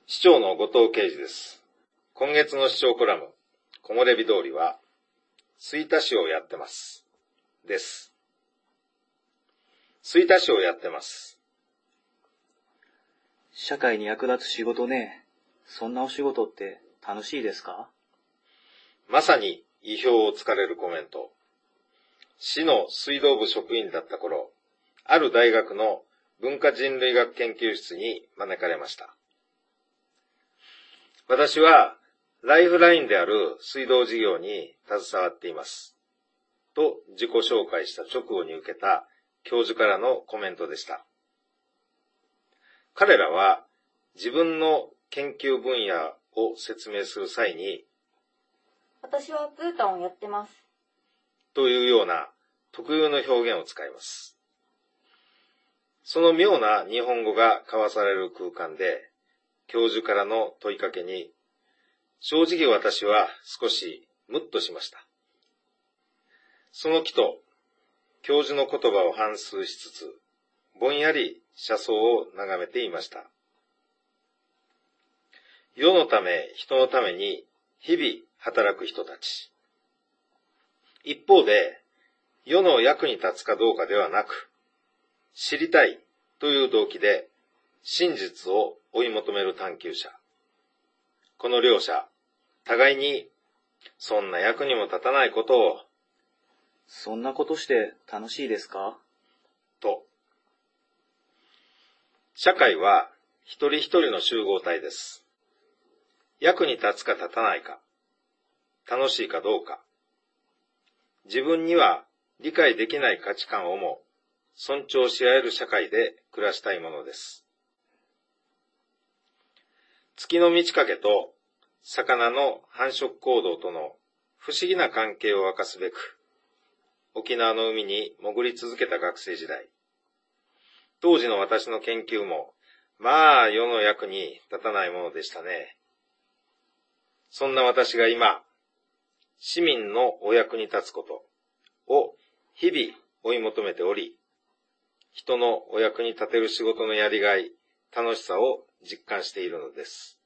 市長の後藤圭司です。今月の市長コラム、木漏れ日通りは、吹田市をやってます。です。吹田市をやってます。 社会に役立つ仕事ね。そんなお仕事って楽しいですか？ まさに意表をつかれるコメント。市の水道部職員だった頃、ある大学の文化人類学研究室に招かれました。私はライフラインである水道事業に携わっています。と自己紹介した直後に受けた教授からのコメントでした。彼らは自分の研究分野を説明する際に、 私はプータンをやってます。 というような特有の表現を使います。その妙な日本語が交わされる空間で、教授からの問いかけに、正直私は少しムッとしました。その気と、教授の言葉を反芻しつつ、ぼんやり車窓を眺めていました。世のため、人のために日々働く人たち。一方で、世の役に立つかどうかではなく、知りたいという動機で真実を追い求める探求者。この両者、互いにそんな役にも立たないことを、 そんなことして楽しいですか？ と。社会は一人一人の集合体です。役に立つか立たないか、楽しいかどうか、自分には理解できない価値観をも尊重し合える社会で暮らしたいものです。月の満ち欠けと魚の繁殖行動との不思議な関係を明かすべく、沖縄の海に潜り続けた学生時代。当時の私の研究も、まあ世の役に立たないものでしたね。そんな私が今、市民のお役に立つことを日々追い求めており、人のお役に立てる仕事のやりがい、楽しさを実感しているのです。